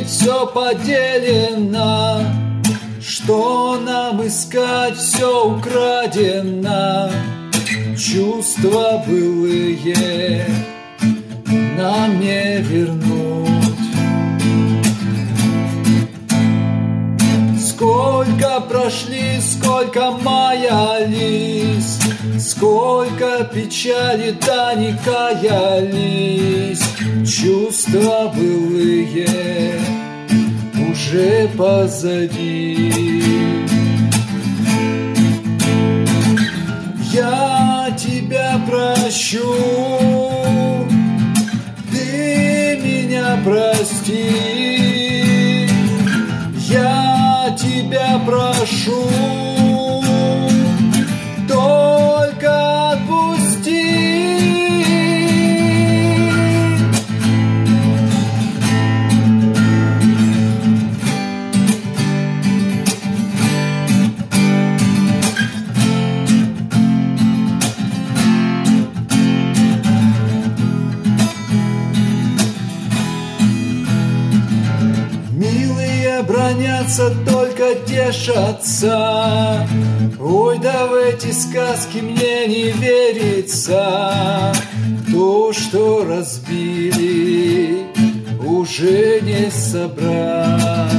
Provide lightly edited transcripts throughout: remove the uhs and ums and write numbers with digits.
все поделено, что нам искать, все украдено. Чувства былые нам не вернуть. Сколько прошли, сколько маялись, сколько печали, да не каялись. Чувства былые уже позади. Я тебя прощу, ты меня прости. Я тебя прошу, только отпусти. Милые бронятся, только тешатся. Ой, да в эти сказки мне не верится. То, что разбили, уже не собрать.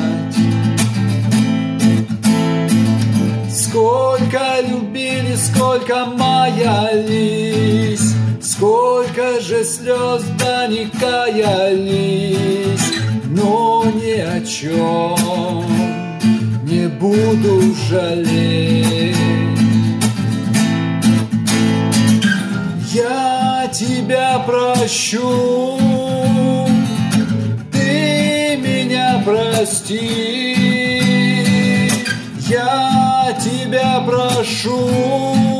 Сколько любили, сколько маялись, сколько же слез, да не каялись. Но ни о чем не буду жалеть. Я тебя прощу, ты меня прости. Я тебя прошу,